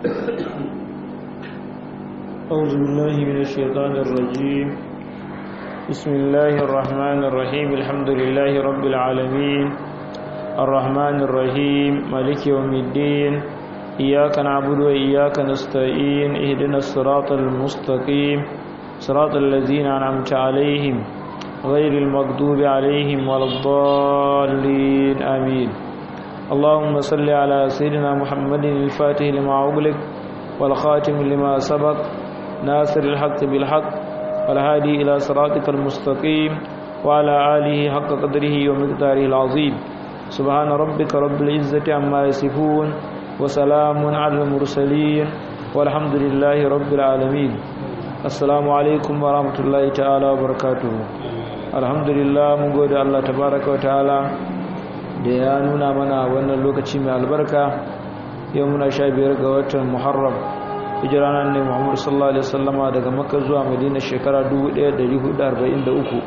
أعوذ بالله من الشيطان الرجيم. بسم الله الرحمن الرحيم. الحمد لله رب العالمين الرحمن الرحيم مالك يوم الدين. إياك نعبد وإياك نستعين. اهدنا الصراط المستقيم صراط الذين أنعمت عليهم غير المغضوب عليهم ولا الضالين آمين. اللهم صل على سيدنا محمد الفاتح لما أغلق والخاتم لما سبق ناصر الحق بالحق والهادي إلى صراطك المستقيم وعلى آله حق قدره ومقداره العظيم. سبحان ربك رب العزة عما يصفون وسلام على المرسلين والحمد لله رب العالمين. السلام عليكم ورحمة الله تعالى وبركاته. الحمد لله mun gode Allah tabaraka wa ta'ala da ya nuna mana wannan lokaci mai albarka. Yau muna 15 ga watan Muharram, hijiranan ne Muhammad sallallahu alaihi wasallama daga Makka zuwa Madina shekara 1443.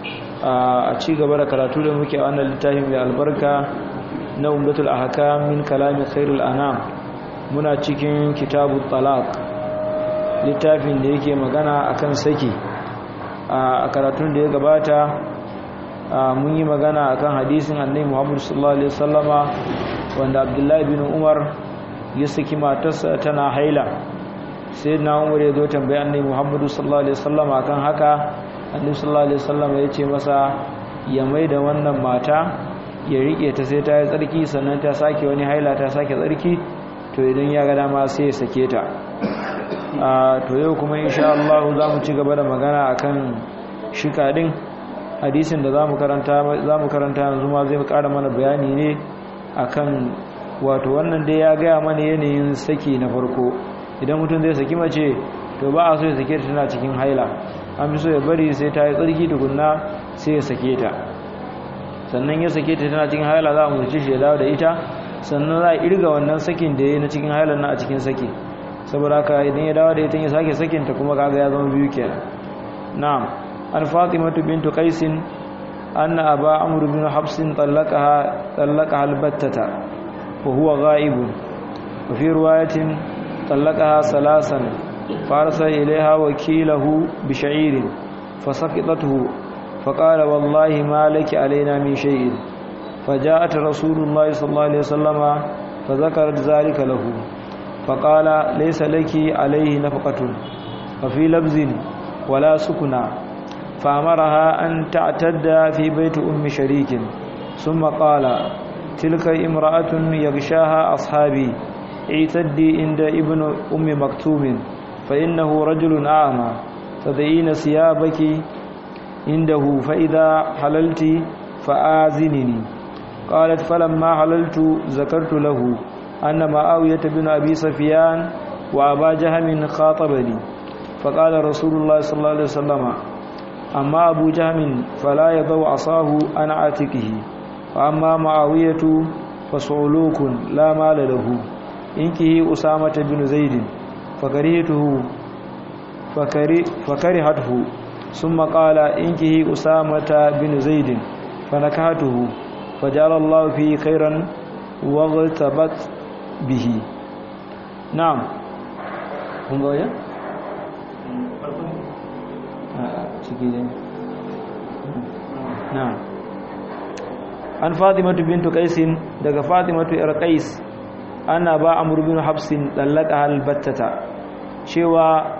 A ci gaba da karatu da muke a wannan littafin mai albarka na Umdatul Ahkam min kalami khairul anam. Muna cikin kitabut talaq, littafin da yake magana akan saki. A karatun da ya gabata mun yi magana akan hadisin Annabi Muhammad sallallahu alaihi wasallama wanda Abdullahi bin Umar ya saki matarsa tana haila. Sai na Umar ya zo tambaya Annabi Muhammad sallallahu alaihi wasallama akan haka. Annabi sallallahu alaihi wasallama ya ce masa ya maida wannan mata, ya rike ta sai ta yi tsarki, sannan ta sake wani haila ta sake tsarki, to idan ya ga dama sai ya sake ta. To yau kuma insha Allah za mu ci gaba da magana akan shika din. Hadisin da zamu karanta yanzu ma zai ƙara mana bayani ne akan wato wannan dai ya gaya mana yanayin saki na farko. Idan mutum zai saki mace to ba a so ya sake ta tana cikin haila, an fi so ya bari sai ta yi tsarki tukunna sai ya sake ta. Sannan ya sake ta tana cikin haila za a murci shi ya dawo da ita, sannan za a irga wannan sakin da ya yi na cikin hailan na a cikin saki. Saboda haka idan ya dawo da ita ya sake sakinta kuma kaga ya zama biyu kenan. Na'am. An Fatimatu bintu Qais anna Aba Amr bin Hafs talaqaha albattata wa huwa ghaibun. Wa fi riwayatin talaqaha salasan farsa ilayha wakilahu bi sha'irin fasaqitathu faqala wallahi ma laki alaina min shay'in. فجاءت رسول الله صلى الله عليه وسلم فذكرت ذلك له فقال ليس لك عليه نفقة وفي لبز ولا سكنى فأمرها أن تعتد في بيت أم شريك. ثم قال تلك امرأة يغشاها أصحابي اعتدي عند ابن أم مكتوم فإنه رجل أعمى تضعين ثيابك عنده فإذا حللت فآذنني. قالت فلما حللت ذكرت له أن معاوية بن أبي سفيان وأبا جهم خاطبني فقال رسول الله صلى الله عليه وسلم أما أبو جهم فلا يضع عصاه عن عاتقه وأما معاوية فصعلوك لا مال له إنكه أسامة بن زيد فكرهته ثم قال إنكه أسامة بن زيد فنكهته فجعل الله فيه خيرا واغتبت به. نعم. kun ga wajen? na'am. An Fatimatu bintu Qais daga Fatimatu yar Qais ana ba Amr bin Hafs dallaka albattata, cewa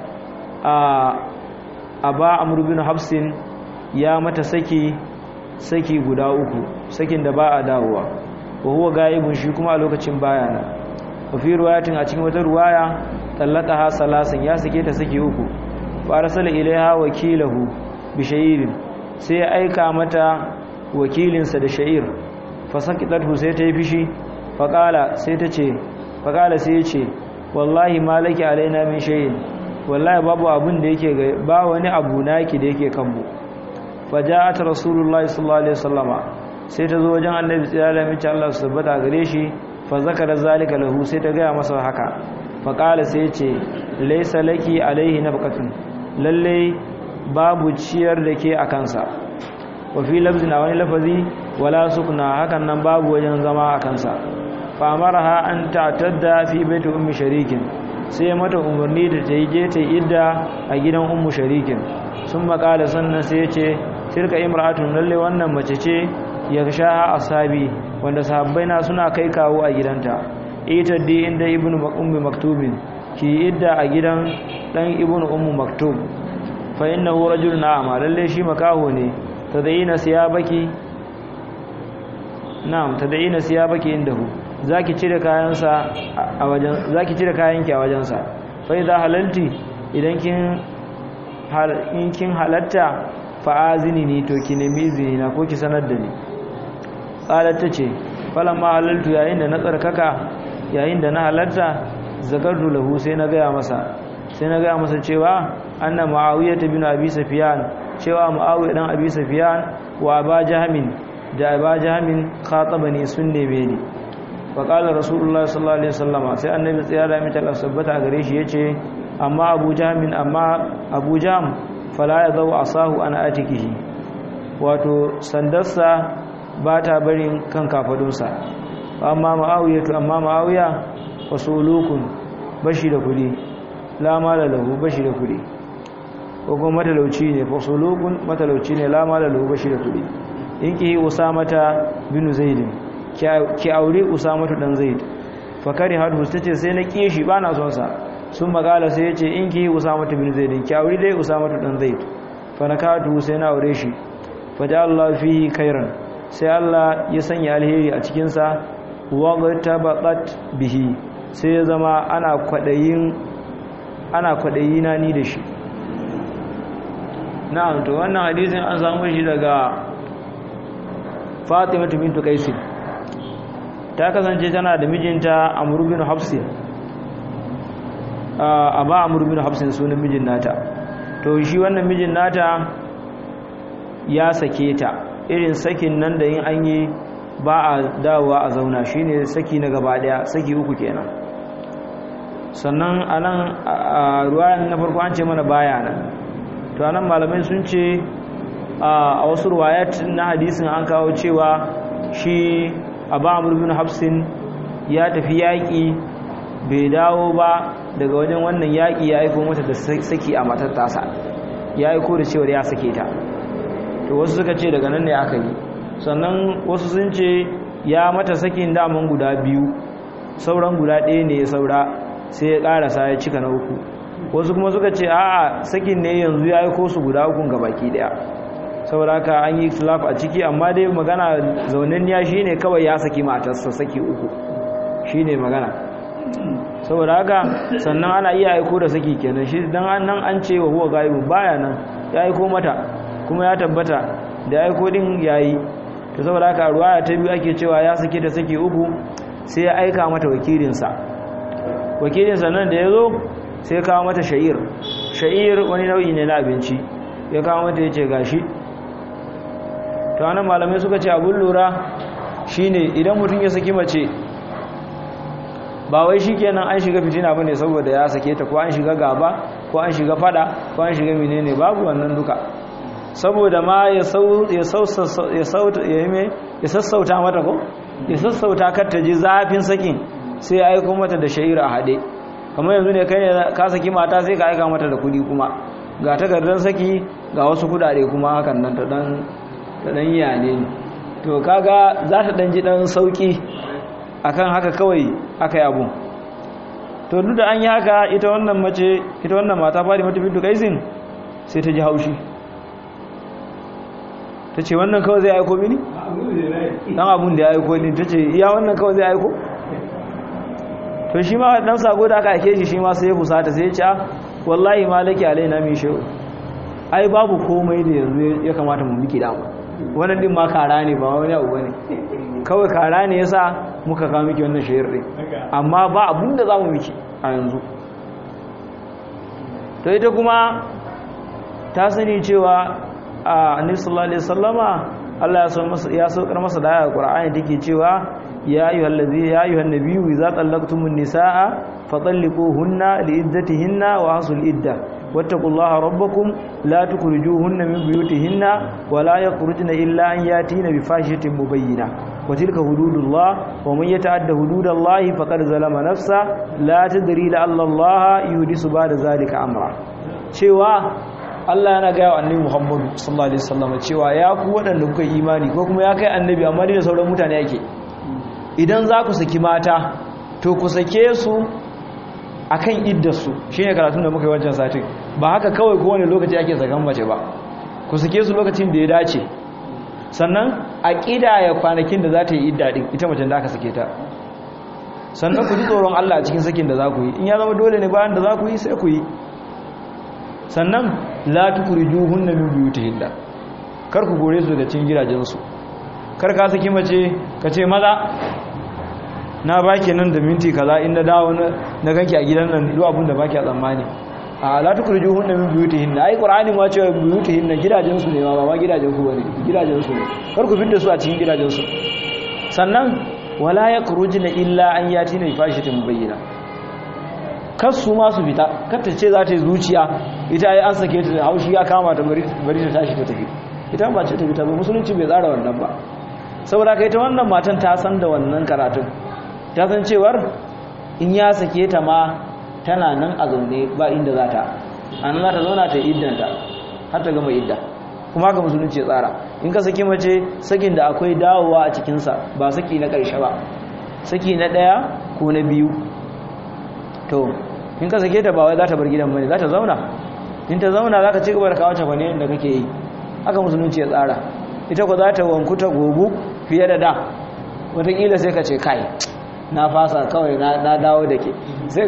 a ba Amr bin Hafs ya mata saki guda uku, sakin da ba a dawowa. wa huwa gaibun, shi kuma a lokacin bayana. wa fi riwayatin, a cikin wata riwaya tallaqaha salasan, ya sake ta saki uku. fa arsala ilaiha wakilahu bi sha'irin, sai aika mata wakilinsa da sha'ir. fa saqitathu, sai ta yi fishi. fa qala sai ya ce wallahi malaki alaina min shay'in, wallahi babu abun da yake, ba wani abu naki da yake kanmu. fa ja'at rasulullahi sallallahu alaihi wasallama, sai ta zo wajen annabi sallallahu alaihi wasallam, Allah su tabbata gare shi. fa zakara zalika lahu, sai ta gaya masa haka. fa qala sai ya ce laysa laki alaihi nafqatun, lalle babu ciyar da ke a kansa. wa fi lafzina, wani lafazi wala sukna, hakan nan babu wajen zama a kansa. fa amaraha an ta'tadda fi baiti ummi sharikin sai mata umarni da ta je ta idda a gidan ummu sharikin sun makala sannan sai ya ce tilka imra'atun lalle wannan mace ce ya sha asabi wanda sahabbaina suna kai kawo a gidanta ita dai inda ibnu ummi maktubin ki idda a gidan dan ibnu ummu maktub fa innahu rajulun a'ma lalle shi makaho ne tadaina siyabaki na'am tadaina siyabaki indahu zaki cire kayansa a wajen zaki cire kayanki a wajensa fa idza halalti idan kin halatta fa azini ni to ki nemi izini na ko ki sanar da ni qalat tace falamma halaltu yayin da na tsarkaka yayin da na halatta zakartu lahu sai na gaya masa cewa anna muawiyah bin abi sufyan cewa muawiyah dan abi sufyan wa aba jahmin da aba jahmin khatabani sunne beni fa qala rasulullah sallallahu alaihi wasallam sai annabi tsaya da mita sabbata gare shi yace amma abu jahm fala yadau asahu an atikihi wato sandarsa ba ta barin kan kafadunsa amma muawiya wasulukun bashi da kudi la mala lahu bashi da kudi ko kuma matalauci ne fasulukun matalauci ne la mala lahu bashi da kudi inki usamata bin zaid ki aure usamatu dan zaid fakari hadu tace sai na kishi bana son sa sun magala sai yace inki usamatu bin zaid ki aure dai usamatu dan zaid fa nakatu sai na aure shi fa ja Allah fihi khairan sai Allah ya sanya alheri a cikin sa wa tabaqat bihi sai ya zama ana kwaɗayi na ni da shi na'am to wannan hadisin an samu shi daga Fatimatu bintu Qais ta kasance tana da mijinta Amr bin Hafs Aba Amr bin Hafs sunan mijin nata to shi wannan mijin nata ya sake ta irin sakin nan da yin an yi ba a dawowa a zauna shine saki na gaba daya saki uku kenan sannan anan ruwayan na farko an ce mana baya nan to anan malamai sun ce a wasu ruwayat na hadisin an kawo cewa shi Aba Amr bin Hafsin ya tafi yaƙi bai dawo ba daga wajen wannan yaƙi ya aiko mata da saki a matar tasa ya aiko da cewa ya sake ta to wasu suka ce daga nan ne aka yi sannan wasu sun ce ya mata sakin daman guda biyu sauran guda ɗaya ne ya saura sai ya ƙarasa ya cika na uku wasu kuma suka ce a'a sakin ne yanzu ya aiko su guda ukun gabaki ɗaya saboda haka an yi khilaf a ciki amma dai magana zaunanniya shine kawai ya saki matarsa saki uku shine magana saboda haka sannan ana iya aiko da saki kenan shi dan nan an ce wa huwa gaibu baya nan ya aiko mata kuma ya tabbata da aiko din yayi to saboda haka ruwaya ta biyu ake cewa ya saki da saki uku sai ya aika mata wakilinsa nan da yazo sai kawo mata sha'ir wani nau'i ne na abinci ya kawo mata yace gashi to anan malamai suka ce abun lura shine idan mutum ya saki mace ba wai shikenan an shiga fitina bane saboda ya sake ta ko an shiga gaba ko an shiga fada ko an shiga menene babu wannan duka saboda ma ya sassauta mata ko ya sassauta kar ta ji zafin sakin sai ya aiko mata da sha'ira a hade kamar yanzu ne kai ne ka saki mata sai ka aika mata da kudi kuma ga takardar saki ga wasu kudade kuma hakan nan ta dan yane to kaga za ta dan ji dan sauki akan haka kawai aka yi abun to duk da an yi haka ita wannan mata Fatimatu bintu Qaisin sai ta ji haushi ta ce wannan kawai zai aiko mini dan abun da ya aiko ni ta ce iya wannan kawai zai aiko to shi ma dan sako da aka aike shi ma sai ya fusata sai ya ce wallahi malaki alaina min shay ai babu komai da yanzu ya kamata mu miki dama wannan din ma kara ne ba wani abu bane kawai kara ne yasa muka kawo miki wannan shayar din amma ba abun da zamu miki a yanzu to ita kuma ta sani cewa annabi sallallahu alaihi wasallama Allah ya saukar masa da ayar Qur'ani take cewa ya ayyuhan nabiyyu idza tallaqtumun nisaa fatalliquhunna liiddatihinna wa hasul idda wattaqullaha rabbakum la tukhrijuhunna min buyutihinna wa la yakhrujna illa an yatina bi fahishatin mubayyinah wa tilka hududullah wa man yata'adda hududallahi faqad zalama nafsa la tadri la Allah yuhdisu ba'da zalika amra. Cewa Allah yana ga annabi Muhammad sallallahu alaihi wasallam cewa ya ku wadanda kuka imani ko kuma ya kai annabi amma da sauran mutane yake, idan za ku saki mata to ku sake su akan iddarsu. Shine karatun da muka yi wancan satin, ba haka kawai kowane lokaci ake sakan mace ba, ku sake su lokacin da ya dace, sannan a ya kwanakin da za ta yi idda din ita macen da aka sake ta, sannan ku ji tsoron Allah a cikin sakin da za ku yi, in ya zama dole ne bayan da za ku yi sai ku yi. Sannan la tukrijuhunna min buyutihinna, kar ku gore su daga cikin gidajensu. Kar ka saki mace ka ce maza na baki nan da minti kaza in na dawo na ganki a gidan nan duk abin da baki a tsammani. A la tukrijuhunna min buyutihinna, ai qur'ani ma cewa buyutihinna gidajensu ne ba gidajen ku bane, gidajensu ne. Kar ku fidda su a cikin gidajensu. Sannan wala yakhrujna illa an yatina fahishatin mubayyina, kasu ma su fita, kata ce za ta yi zuciya ita ai an sake ta haushi ya kama ta bari ta tashi ta tafi, ita ba ce ta fita ba, musulunci bai tsara wannan ba. Saboda kai ta wannan matan ta san da wannan karatun, ta san cewar in ya sake ta ma tana nan a zaune ba inda za ta, an za ta zauna ta iddanta har ta gama idda, kuma haka musulunci ya tsara. In ka saki mace sakin da akwai dawowa a cikinsa, ba saki na ƙarshe ba, saki na ɗaya ko na biyu, to in ka sake ta ba wai za ta bar gidan bane, za ta zauna. In ta zauna za ka ci gaba da kawo cefane da kake yi, haka musulunci ya tsara. Ita ko za ta wanku ta gogu fiye da da, wataƙila sai ka ce kai na fasa kawai na dawo da ke,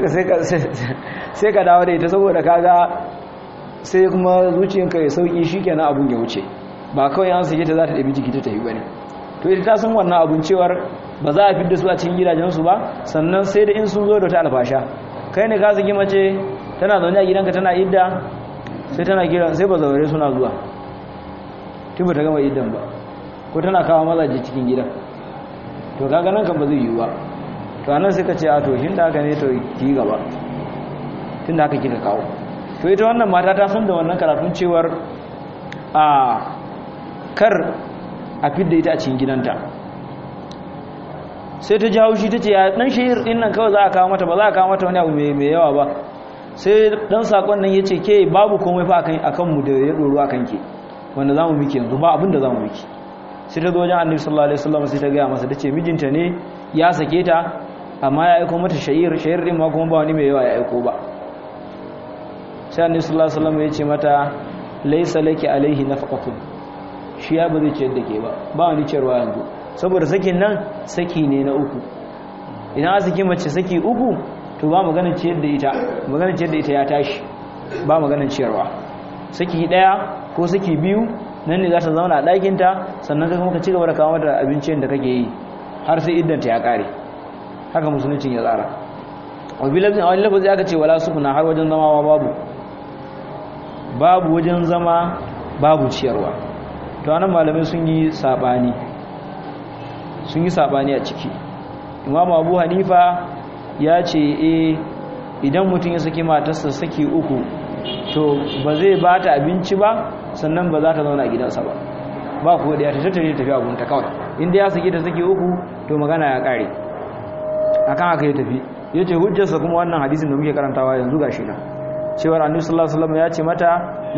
sai ka dawo da ita, saboda kaga sai kuma zuciyanka ya sauki shi kenan abun ya wuce, ba kawai an sake ta za ta ɗabi jiki ta tafi bane. To ita ta san wannan abun cewar ba za a fidda su a cikin gidajensu ba, sannan sai da in sun zo da ta alfasha. Kai ne ka saki mace tana zaune a gidanka tana idda, sai tana kira, sai ba zaure suna zuwa tun ba ta gama iddan ba, ko tana kawo mazaje cikin gidan, to kaga nan kan ba zai yiwu ba. To anan sai ka ce a to shin da haka ne to ki gaba, tun da haka kika kawo. To ita wannan mata ta san da wannan karatun cewar a kar a fidda ita a cikin gidanta, sai ta ji haushi ta ce ya dan shehir din nan kawai za a kawo mata, ba za a kawo mata wani abu mai yawa ba. Sai dan sakon nan ya ce ke babu komai fa akan mu da ya doro akan ke, wanda zamu miki yanzu ba abin da zamu miki. Sai ta zo wajen Annabi sallallahu alaihi wasallam sai ta ga masa, tace mijinta ne ya sake ta amma ya aika mata shehir din ma kuma ba wani mai yawa ya aiko ba. Sai Annabi sallallahu alaihi wasallam ya ce mata laysa laki alaihi nafaqatun, shi ya ba zai ciyar da ke ba wani ciyarwa yanzu, saboda sakin nan saki ne na uku. Idan a saki mace saki uku to ba maganar ciyar da ita, maganar ciyar da ita ya tashi, ba maganar ciyarwa. Saki daya ko saki biyu nan ne za ta zauna a ɗakinta, sannan ka kuma ka ci gaba da kawo mata abincin da kake yi har sai iddanta ya kare. Haka musuluncin ya tsara. Wabi lafzin a wani lafazi aka ce wala sukuna, har wajen zama babu wajen zama babu ciyarwa. To anan malamai sun yi sabani a ciki. Imam Abu Hanifa ya ce idan mutum ya saki matarsa saki uku to ba zai ba ta abinci ba, sannan ba za ta zauna a gidansa ba kuwa da ya ta tattare tafi abunta kawai. Inda ya saki ta saki uku to magana ya kare, akan haka ya tafi. Ya ce hujjarsa kuma wannan hadisin da muke karantawa yanzu ga shi na cewar Annabi sallallahu alaihi wasallam ya ce mata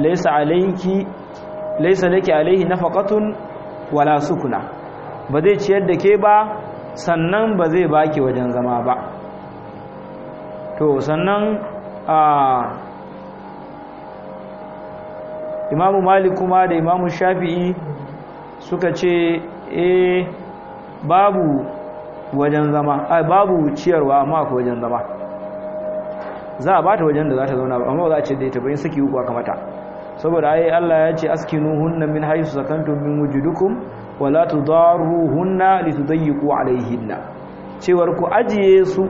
laysa laki alaihi nafaqatun wala sukuna, ba zai ciyar da ke ba sannan ba zai baki wajen zama ba. To sannan Imamu Malik kuma da Imamu Shafi'i suka ce babu wajen zama, babu ciyarwa amma akwai wajen zama. Za a bata wajen da za ta zauna ba, amma ba za a ce da ita bayan saki uku aka mata, saboda ai Allah ya ce askinuhunna min haythu sakantum min wujudikum wala tudaruhunna litudayyiqu alaihinna, cewar ku ajiye su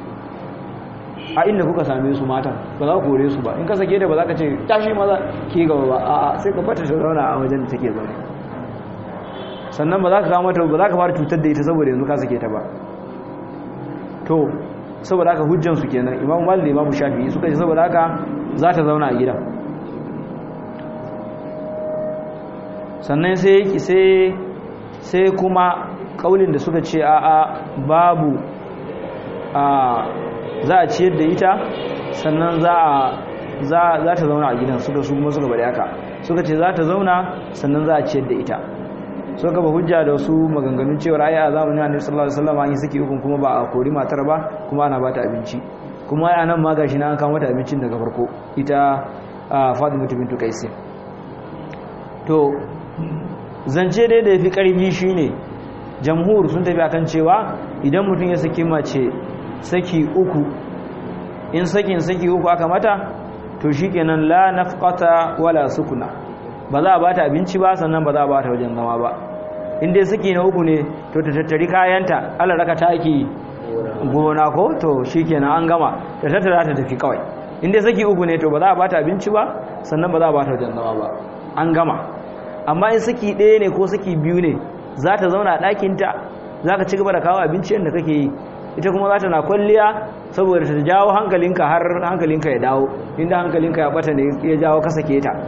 a inda kuka same su matan, ba za ku kore su ba. In ka sake da ba za ka ce tashi maza ke gaba ba, a'a sai ka bata ta zauna a wajen da take zaune. Sannan ba za ka kawo mata, ba za ka fara cutar da ita saboda yanzu ka sake ta ba. To saboda haka hujjan su kenan Imam Malik da Imam Shafi'i suka ce saboda haka za ta zauna a gidan. Sannan sai kuma kaulin da suka ce a'a babu za a ciyar da ita sannan za ta zauna a gidan suka bari haka suka ce za ta zauna sannan za a ciyar da ita so ka ba hujja da wasu maganganun cewa ai a zamanin Annabi sallallahu alaihi wasallam an yi saki hukun kuma ba a kori matar ba kuma ana bata abinci kuma ai anan ma gashi na an kawo mata abincin daga farko ita Fatima bintu Qais to zance dai da yafi karfi shine jamhur sun tafi akan cewa idan mutum ya saki mace saki uku in saki uku aka mata to shikenan la nafqata wala sukuna ba za a bata abinci ba sannan ba za a bata wajen zama ba in dai saki na uku ne to ta tattari kayanta Allah raka taki gona ko to shikenan an gama ta tattara ta tafi kawai in dai saki uku ne to ba za a bata abinci ba sannan ba za a bata wajen zama ba an gama amma in saki ɗaya ne ko saki biyu ne za ta zauna a ɗakinta za ka ci gaba da kawo abinci yadda kake yi ita kuma za ta na kwalliya saboda ta jawo hankalinka har hankalinka ya dawo inda hankalinka ya bata ne ya jawo ka sake ta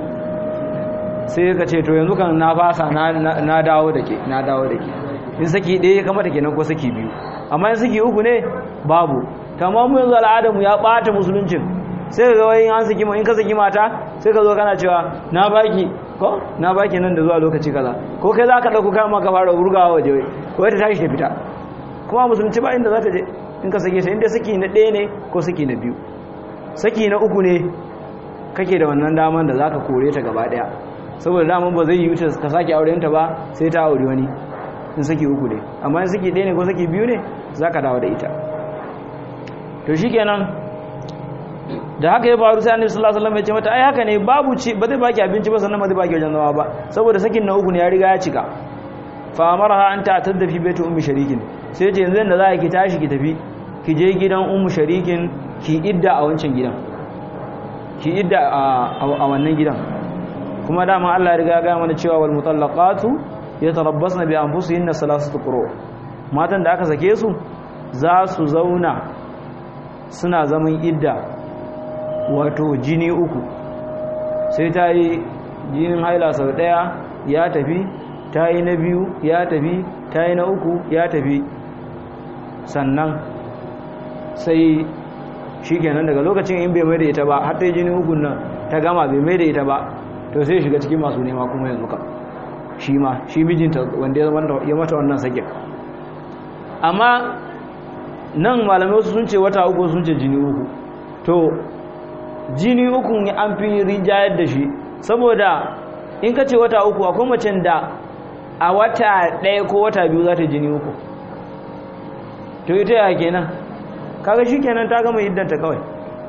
sai ka ce to yanzu kan na fasa na dawo da ke in saki ɗaya ya kamata kenan ko saki biyu amma in saki uku ne babu tamam mu yanzu al'adarmu ya ɓata musuluncin sai ka ga wai in ka saki mata sai ka zo kana cewa na baki nan da zuwa lokaci kaza ko kai za ka ɗauko kama ka fara wurgawa waje ko ta tashi ta fita kuma musulunci ba inda za ta je in ka sake ta inda saki na ɗaya ne ko saki na biyu saki na uku ne kake da wannan daman da za ka kore ta gaba ɗaya saboda daman ba zai yi wuce ka sake aurenta ba sai ta aure wani in saki uku ne amma in saki ɗaya ne ko saki biyu ne za ka dawo da ita to shi kenan da haka ya faru sai annabi sallallahu alaihi wasallam ya ce mata ai haka ne babu ci ba zai baki abinci ba sannan ba zai baki wajen zama ba saboda sakin na uku ne ya riga ya cika fa amaraha an ta'tadda fi baiti ummi sharikin sai ce yanzu da za ki tashi ki tafi ki je gidan ummu sharikin ki idda a wancan gidan ki idda a wannan gidan kuma dama Allah ya riga ya ga mana cewa wal mutallaqatu yatarabbasna bi anfusihinna salasatu quru matan da aka sake su za su zauna suna zaman idda wato jini uku sai ta yi jinin haila sau daya ya tafi ta yi na biyu ya tafi ta yi na uku ya tafi sannan sai shi kenan daga lokacin in bai mai da ita ba har ta yi jini ukun nan ta gama bai mai da ita ba to sai shiga cikin masu nema kuma yanzu kan shi mijinta wanda ya mata wannan sakin amma nan malamai wasu sun ce wata uku sun ce jini uku to jini uku an fi rinjayar da shi saboda in ka ce wata uku akwai macen da a wata ɗaya ko wata biyu za ta jini uku to ita ya kenan kaga shi kenan ta gama hiddanta kawai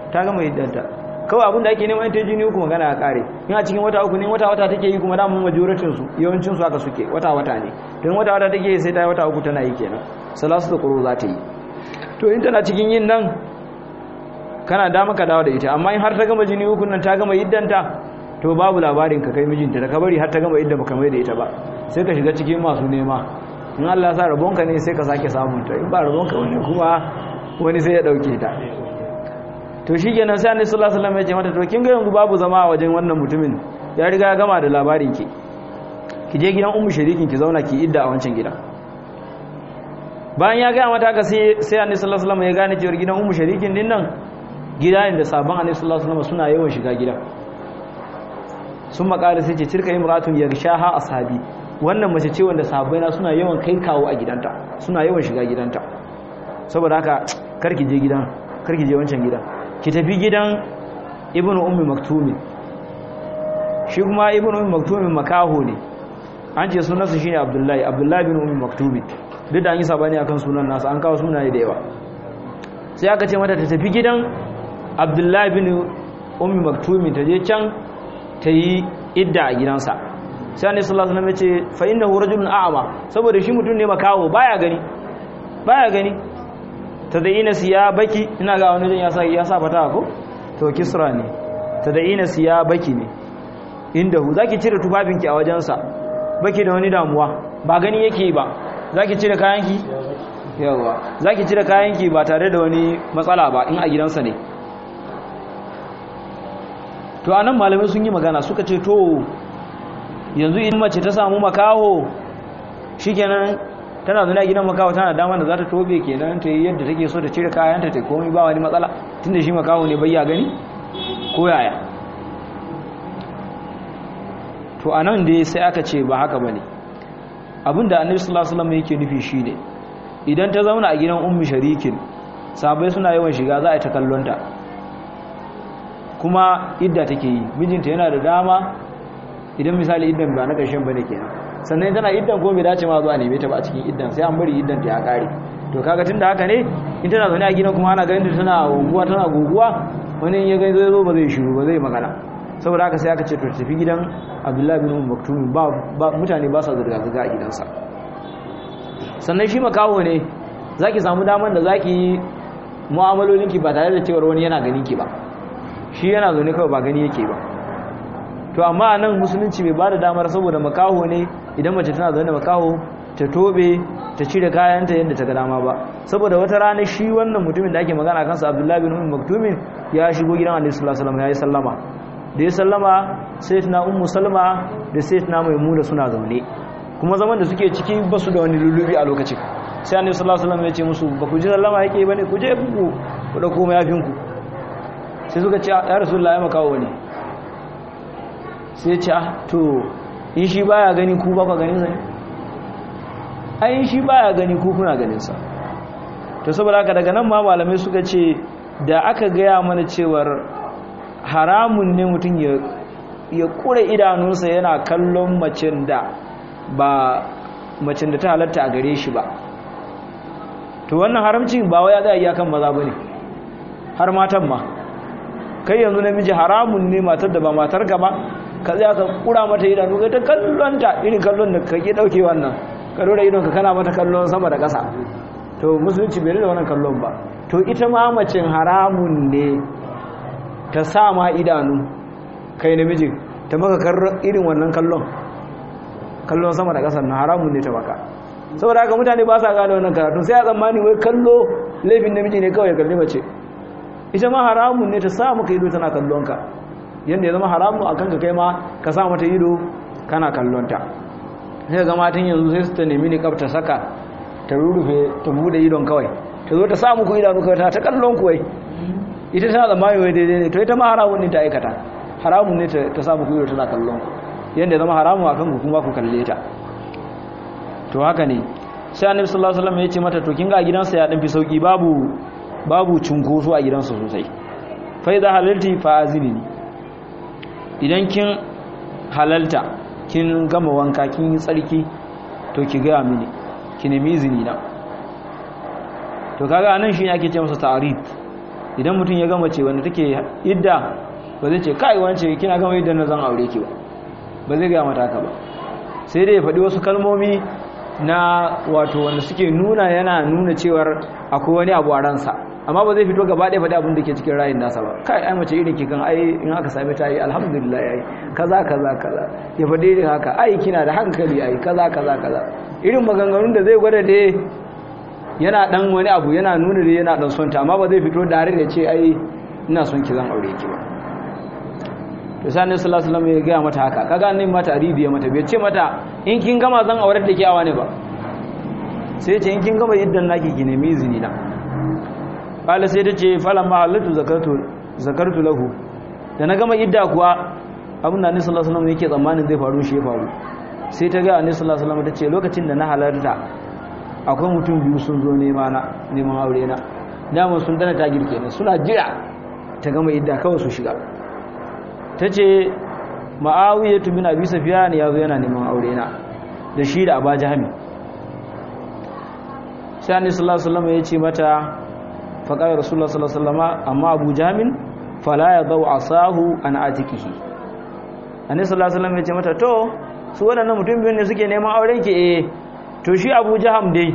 kawai abinda ake neman ita jini uku magana ya kare in a cikin wata uku ne wata take yi kuma damun majoratinsu yawancinsu haka suke wata ne don wata take yi sai ta yi wata uku tana yi kenan salasu da kuro za ta yi to in tana cikin yin nan kana dama ka dawo da ita amma in har ta gama jini uku nan ta gama hiddanta to babu labarin ka kai mijinta da ka bari har ta gama idda baka mai da ita ba sai ka shiga cikin masu nema in Allah ya sa rabonka ne sai ka sake samun ta in ba rabonka wani kuma wani sai ya dauke ta to shikenan sai Annabi sallallahu alaihi wasallam ya ce mata to kin ga yanzu babu zama a wajen wannan mutumin ya riga ya gama da labarin ki je gidan ummu sharikin ki zauna ki idda a wancan gidan bayan ya ga mata haka sai Annabi sallallahu alaihi wasallam ya gane cewa gidan ummu sharikin din nan gida ne da sabon Annabi sallallahu alaihi wasallam suna yawan shiga gidan sun makara sai ce cirka imratun yarshaha ashabi wannan mace ce wanda sahabbaina suna yawan kai kawo a gidanta suna yawan shiga gidanta saboda haka karki je gidan karki je wancan gidan ki tafi gidan ibnu ummi maktumi shi kuma ibnu ummi maktumi makaho ne an ce sunansa shine abdullahi bin ummi maktumi duk da an yi sabani akan sunan nasa an kawo sunaye da yawa sai aka ce mata ta tafi gidan abdullahi bin ummi maktumi ta je can ta yi idda a gidansa sai annabi sallallahu alaihi wasallam ya ce fa innahu rajulun a'ma saboda shi mutum ne makawo baya gani tadaina siyabaki ina ga wani ya sa fata ko to kisra ne tadaina siyabaki ne inda hu zaki cire tufafinki a wajensa baki da wani damuwa ba gani yake ba zaki cire kayanki yawa zaki cire kayanki ba tare da wani matsala ba in a gidansa ne to anan malamai sun yi magana suka ce, to yanzu in mace ta samu makaho shikenan sai ta je ta tana zaune a gidan makaho tana dama da za ta tobe kenan ta yi yadda take so ta cire kayanta ta komai ba wani matsala tunda shi makaho ne bai ya gani ko yaya. to anan dai sai aka ce ba haka bane. Abinda Annabi sallallahu alaihi wasallam yake nufi shine idan ta zauna a gidan ummi sharikin sahabbai suna yawan shiga za a yi ta kallonta kuma idda take yi, mijinta yana da dama idan misali iddan ba na ƙarshen bane kenan, sannan tana iddan ko bai dace ma zuwa neme ta ba a cikin iddan, sai an bari iddan ta ya kare. to kaga tunda haka ne in tana zaune a gidan kuma ana ganin ta tana guguwa tana guguwa, wani ya ga zai zo ba zai shiru ba zai magana. saboda haka sai aka ce to tafi gidan Abdullahi bin Maktum ba mutane ba sa zurga zurga a gidansa. sannan shi makaho ne zaki samu daman da zaki mu'amalolinki ba tare da cewa wani yana ganin ki ba, shi yana zaune kawai ba gani yake ba. to amma nan musulunci bai bada damar, saboda makaho ne idan mace tana zaune da makaho ta tobe ta cire kayanta yadda ta ga dama ba. saboda wata rana shi wannan mutumin da ake magana kansa Abdullahi bin Maktum ya shigo gidan Annabi sallallahu alaihi wasallam ya yi sallama. da ya sallama sayyidina Ummu Salma da sayyidina Maimuna suna zaune, kuma zaman da suke ciki ba su da wani lulubi a lokacin. sai Annabi sallallahu alaihi wasallam ya ce musu ba ku ji sallama yake bane, ku je ku dauko mayafinku. sai suka ce ya Rasulullahi ya makawo ne. sai ce to in shi baya gani ku ba ku ganin sa, ai shi baya gani ku kuna ganin sa. to saboda haka daga nan ma malamai suka ce da aka gaya mana cewar haramun ne mutum ya kure idanunsa yana kallon macen da ba macen da ta halatta a gare shi ba, to wannan haramcin ba wai ya tsaya iyakan maza bane, har matan ma. kai yanzu namiji haramun ne matar da ba matarka ba ka tsaya ka kura mata idanu, ka ta kallonta irin kallon da kake dauke wannan, ka dora idon ka kana mata kallon sama da ƙasa. to musulunci bai da wannan kallon ba. to ita ma macen haramun ne ta sa ma idanu kai namiji ta maka irin wannan kallon sama da ƙasar na haramun ne ta maka. saboda haka mutane ba sa gane wannan karatu, sai a tsammani wai kallo laifin namiji ne kawai kalli mace. ita ma haramun ne ta sa maka ido tana kallonka, yadda ya zama haramun a kanka kai ma ka sa mata ido kana kallonta. sai ga matan yanzu sai su ta nemi niqab ta saka ta rurrufe ta bude idon kawai, ta zo ta sa muku idanu kawai ta kallon ku wai ita tana tsammani wai daidai ne. to ita ma haramun ne ta aikata, haramun ne ta sa muku ido tana kallon ku, yadda ya zama haramun a kanku kuma ku kalle ta. to haka ne. sai Annabi sallallahu alaihi wasallam ya ce mata to kin ga gidansa ya dan fi sauki, babu cunkoso a gidansa sosai. fa idza halalti fa azini, idan kin halalta kin gama wanka kin yi tsarki to ki ga mini, ki nemi izini na. to kaga anan shi ne ake ce masa ta'rif. idan mutum ya gama ce wanda take idda ba zai ce kai wance kina gama idda na zan aure ki ba zai ga mata haka ba, sai dai ya faɗi wasu kalmomi na wato wanda suke yana nuna cewar akwai wani abu a ransa, amma ba zai fito gaba ɗaya faɗi abin da ke cikin rayin nasa ba. kai ai mace irin kikan ai in aka same ta yi alhamdulillah yayi kaza kaza kaza, ya faɗi irin haka ai kina da hankali ai kaza kaza kaza, irin maganganun da zai gwada dai yana dan wani abu yana nuna dai yana dan son ta, amma ba zai fito da da ce ai ina son ki zan aure ki ba. to sai Annabi sallallahu alaihi wasallam ya ga mata haka, kaga annabi mata aribiya mata bai ce mata in kin gama zan aure da ki awa ne ba, sai ce in kin gama iddan naki ki nemi izini na. kala sai ta ce falamma halatu zakartu lahu, da na gama idda kuwa abin da Annabi sallallahu alaihi wasallam yake tsammanin zai faru shi ya faru. sai ta ga Annabi sallallahu alaihi wasallam ta ce lokacin da na halarta akwai mutum biyu sun zo neman aure na, dama sun dana ta girke ne suna jira ta gama idda kawai su shiga. ta ce Ma'awiyatu bin Abi Sufyan ya zo yana neman aure na da shi da Abu Jahmi. sai Annabi sallallahu alaihi wasallam ya ce mata faqala Rasulullah sallallahu alaihi wasallam amma Abu Jahmin fala yadau asahu an atikihi. Annabi sallallahu alaihi wasallam ya ce mata to su wadannan mutum biyun ne suke neman auren ki to shi Abu Jaham dai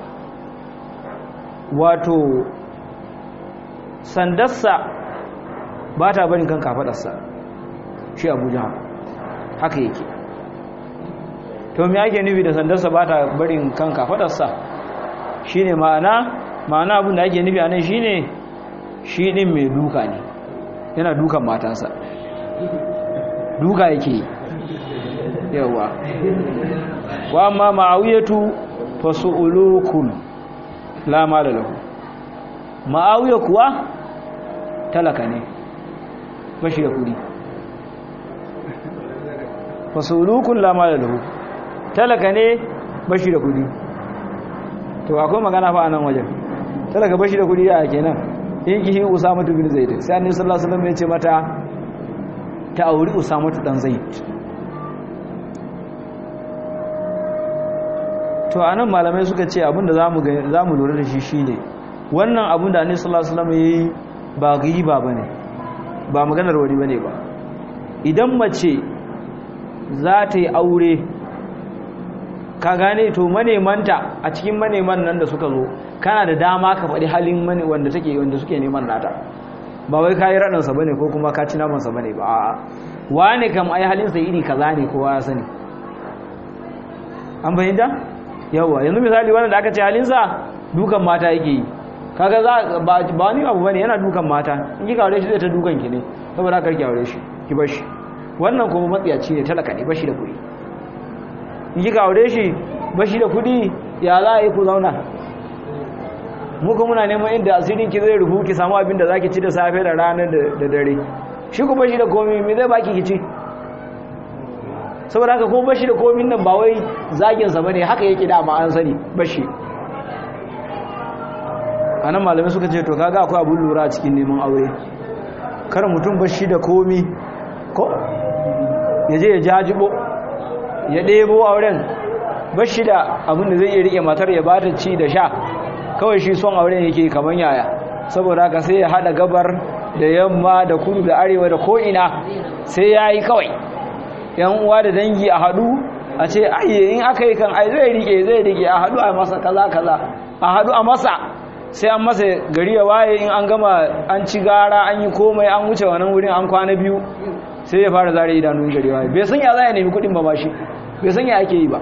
wato sandarsa ba ta barin kan kafadarsa, shi Abu Jaham haka yake. to me ake nufi da sandarsa ba ta barin kan kafadarsa? shine ma'ana abin da ake nufi a nan shine shi din mai duka ne, yana dukan matansa, duka yake yawa. wa amma Ma'awiyatu fasu'ulukun la mala lahu. Muawiya kuwa talaka ne bashi da kudi. Fasu'ulukun la mala lahu, talaka ne bashi da kudi. To akwai magana fa a nan wajen, talaka bashi da kudi ya kenan. In kishi Usama bin Zaid, sai Annabi sallallahu alaihi wasallam ya ce mata ta auri Usama dan Zaid. To anan malamai suka ce abinda zamu lura da shi shine wannan abinda Annabi sallallahu alaihi wasallam yayi ba ghiba bane, ba maganar wani bane ba. Idan mace za ta yi aure, ka gane, to manemanta a cikin maneman nan da suka zo kana da dama ka faɗi halin wanda suke neman nata, ba wai kayi raɗansa bane ko kuma ka ci namansa bane ba. A'a, wane kam ai halinsa iri kaza ne kowa ya sani. An fahimta? Yawa, yanzu misali wannan da aka ce halinsa dukan mata yake yi, kaga ba wani abu bane, yana dukan mata. In kika aure shi zai ta dukan ki ne, saboda haka ki aure shi, ki bar shi. Wannan kuma matsiyaci ne, talaka ne, bashi da kuɗi. In kika aure shi bashi da kuɗi, ya za a yi ku zauna? Mu kuma muna neman inda asirin ki zai rufu, ki samu abin da zaki ci da safe da rana da dare. Shi ku bashi da komai, me zai baki ki ci? Saboda haka ko bashi da komin nan ba wai zagin sa bane, haka yake da ma an sani bashi. Anan malamai suka ce to kaga akwai abun lura a cikin neman aure. Kar mutum bashi da komi ko yaje ya jajibo ya ɗebo auren, bashi da abin da zai iya rike matar ya bata ci da sha, kawai shi son auren yake kaman yaya. Saboda haka sai ya hada gabar da yamma da kudu da arewa da ko'ina sai ya yi kawai. Yan uwa da dangi a hadu a ce ayye in aka yi kan ai zai rike a hadu a masa kaza a hadu a masa, sai an masa gari ya waye, in an gama an ci gara an yi komai an wuce wannan wurin an kwana biyu, sai ya fara zare idanun gari ya waye. Bai san ya za ya nemi kudin ba shi, bai san ya ake yi ba.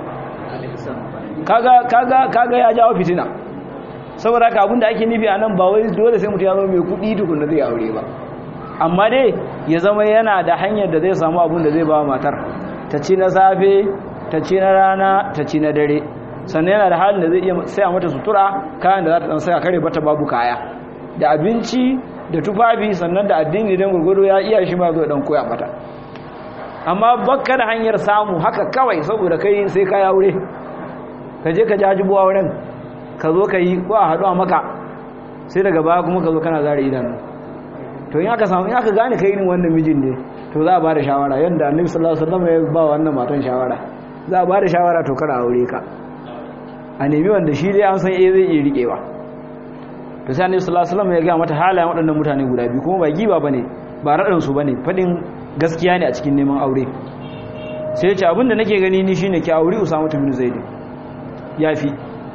Kaga ya jawo fitina. Saboda haka abinda ake nufi a nan ba wai dole sai mutum ya zama mai kudi tukun da zai aure ba, amma dai ya zama yana da hanyar da zai samu abin da zai ba matar, ta ci na safe, ta ci na rana, ta ci na dare. Sannan yana da halin da zai iya saya mata sutura, kayan da za ta dan saya kare bata babu kaya, da abinci da tufafi, sannan da addini dan gurgudu ya iya shi ma zo dan koya mata. Amma bakka da hanyar samu haka kawai saboda kai sai ka aure, ka je ka jajibo auren, ka zo ka yi ko a haɗu a maka, sai daga baya kuma ka zo kana zare idanu. To in aka gane kai irin wannan mijin ne, to za a ba da shawara yadda Annabi sallallahu alaihi wasallam ya ba wannan matan shawara. Za a ba da shawara to kada aure ka, a nemi wanda shi dai an san zai iya riƙewa. To sai Annabi sallallahu alaihi wasallam ya ga mata halayen waɗannan mutane guda biyu, kuma ba giba bane, ba raɗin su bane, fadin gaskiya ne a cikin neman aure. Sai ya ce abinda nake gani ni shine ki aure Usama bin Zaid, yafi.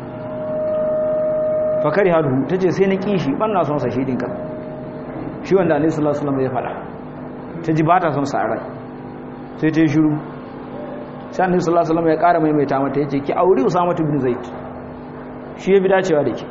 Fakari hadu tace sai na kishi, ban na son sa shi dinka. Shi wanda Annabi sallallahu alaihi wasallam ya fada, ta ji ba ta son sa rai, sai ta yi shiru. Sai Annabi sallallahu alaihi wasallam ya ƙara maimaita mata, yace ki aure Usama bin Zaid, shi ya bi dacewa da ke.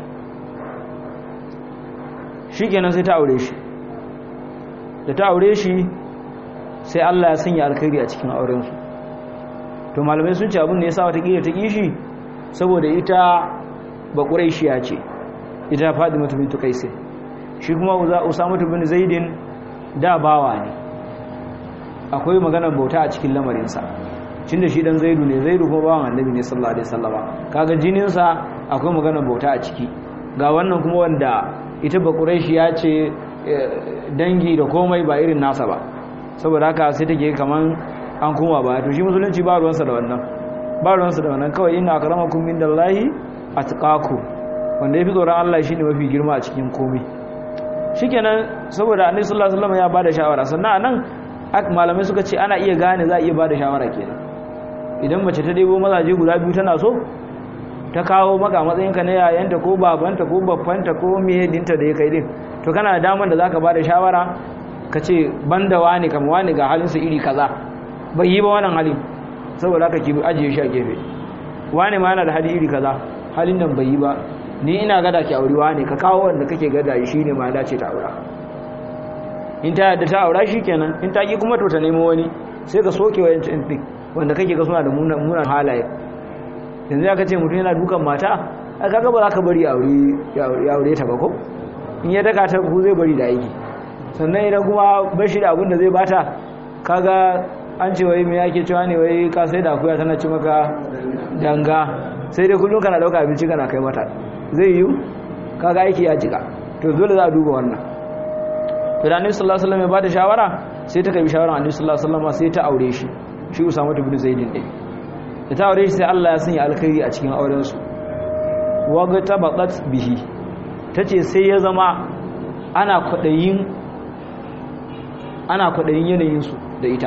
Shikenan sai ta aure shi. Da ta aure shi sai Allah ya sanya alkhairi a cikin auren su. To malamai sun ce abin da yasa wata kiyar ta kishi saboda ita ba Quraishiya ce, ita Fatima bint Qais. Shi kuma Usama bin Zaidin da bawa ne, akwai maganar bauta a cikin lamarinsa, tunda shi dan Zaidu ne, Zaidu kuma bawan Annabi ne sallallahu alaihi wasallama, kaga jininsa akwai maganar bauta a ciki. Ga wannan kuma wanda ita ba Quraishiya ce, dangi da komai ba irin nasa ba, saboda haka sai take kaman an koma ba. To shi musulunci ba ruwansa da wannan, kawai inna akramakum indallahi atqakum, wanda yafi tsoron Allah shine mafi girma a cikin komai. Shikenan saboda Annabi sallallahu alaihi wasallam ya bada shawara. Sannan anan malamai suka ce ana iya gane za a iya bada shawara kenan. Idan mace ta debo mazaje guda biyu tana so, ta kawo maka matsayinka na yayanta ko babanta ko babbanta ko miyedinta da ya kai din, to kana da daman da zaka bada shawara ka ce banda wani kam wani ga halinsa iri kaza, bai yi ba wannan halin, saboda haka ki ajiye shi a gefe. Wani ma yana da hali iri kaza, halin nan bai yi ba, ni ina gada ki auri wani, ka kawo wanda kake gada shi ne ma dace ta aura. In ta yadda ta aura shi kenan, in ta ki kuma to ta nemo wani, sai ka soke wayancin din wanda kake ga suna da munan halaye. yanzu aka ce mutum yana dukan mata a kaga ba za ka bari ya aure ta ba ko in ya daka ta ku zai bari da aiki sannan idan kuma bashi da abin da zai bata kaga an ce wai me yake cewa ne wai ka sai da akuya tana ci maka danga sai dai kullum kana dauka abinci kana kai mata zai yi kaga aiki ya jika to dole za a duba wannan to da Annabi sallallahu alaihi wasallam ya bada shawara sai ta kai shawara Annabi sallallahu alaihi wasallam sai ta aure shi Usama ibn Zaid din da ta aure shi sai Allah ya sanya alkhairi a cikin auren su waga tabaqat bihi tace sai ya zama ana kwadayin yanayin su da ita